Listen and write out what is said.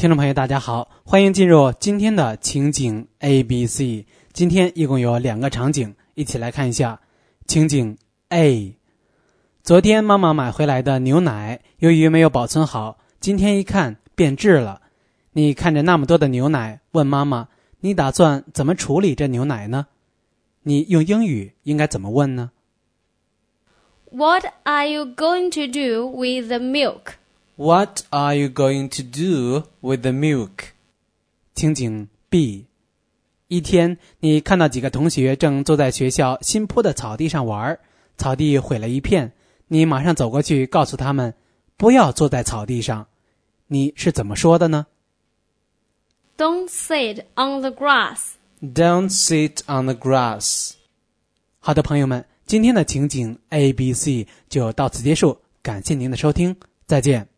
听众朋友大家好，欢迎进入今天的情景 ABC。 今天一共有2个场景，一起来看一下。情景 A， 昨天妈妈买回来的牛奶由于没有保存好，今天一看变质了。你看着那么多的牛奶，问妈妈，你打算怎么处理这牛奶呢？你用英语应该怎么问呢？ What are you going to do with the milk? What are you going to do with the milk? 情景 B， 一天，你看到几个同学正坐在学校新铺的草地上玩，草地毁了一片，你马上走过去告诉他们，不要坐在草地上。你是怎么说的呢？ Don't sit on the grass. Don't sit on the grass. 好的，朋友们，今天的情景 ABC 就到此结束，感谢您的收听，再见。